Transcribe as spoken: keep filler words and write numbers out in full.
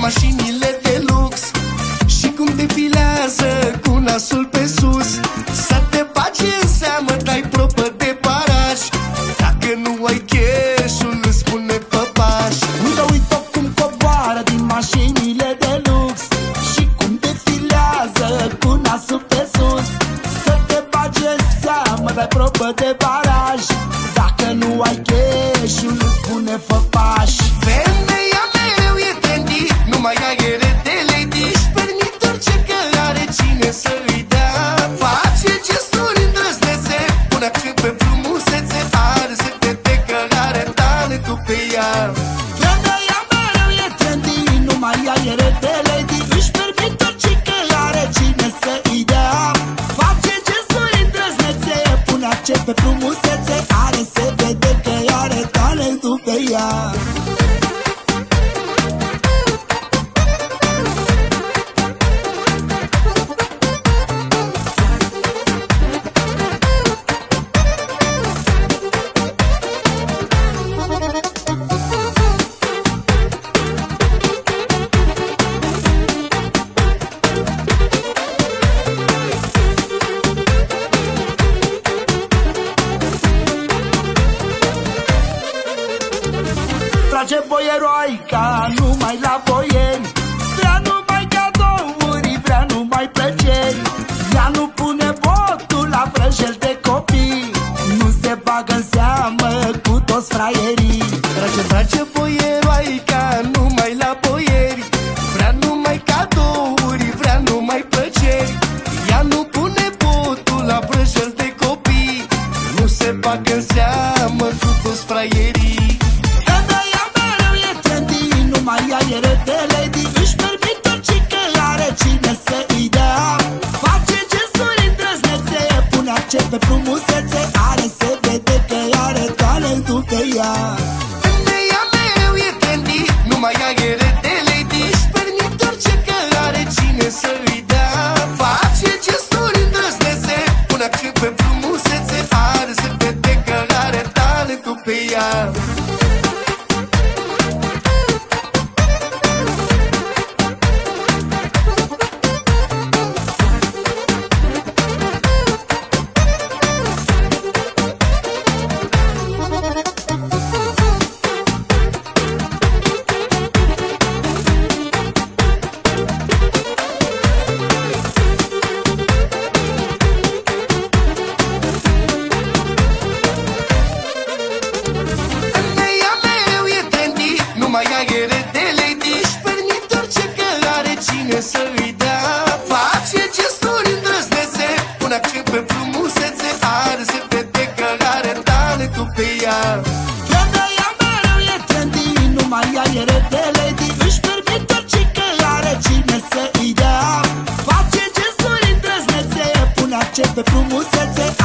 mașinile de lux și cum defilează cu nasul pe sus. Să te bagi în seamă, dai probă de baraj. Dacă nu ai cash-ul, îți spune păpaș. Uite, uite cum coboară din mașinile de lux și cum defilează cu nasul pe sus. Să te bagi în seamă, dai probă de baraj. Dacă nu ai cash-ul, îți spune păpaș. Femeia mereu e trendy, nu mai are de lady. Își permit orice că are cine să îi dea. Face gesturi îndrăznețe, pune accent pe frumusețe. Are să te că are talentul pe ea. Femeia mereu e trendy, nu mai are de lady. Își permit orice că are cine să îi dea. Face gesturi îndrăznețe, pune accent pe frumusețe. Are să vede că are talentul pe ea. Trage boieroaica numai la boieri. Vrea numai cadouri, vrea numai plăceri. Ea nu pune botul la vrăjel de copii. Nu se bagă în seamă cu toți fraierii. Trage, trage boieroaica numai la boieri. Vrea numai cadouri, vrea numai plăceri. Ea nu pune botul la vrăjel de copii. Nu se bagă în seamă cu toți fraierii. Mai are de lady, își permit orice că are cine să îi dea. Face gesturi îndrăznețe, pune accent pe frumusețe. Are să vede că are talentul pe ea. Femeia mereu e trendy, nu mai are de lady. Își permit orice că are cine să îi dea. Face gesturi îndrăznețe, pune accent pe frumusețe. Are să vede că are talentul pe ea. Mai are de lady, își permit orice că are cine să îi dea. Face gesturi îndrăznețe, pune accent pe frumusețe. Are să vede că are talentul pe ea. Femeia mereu e trendy, nu mai are de lady. Își permit orice că are cine să îi dea. Face gesturi îndrăznețe, pune accent pe frumusețe.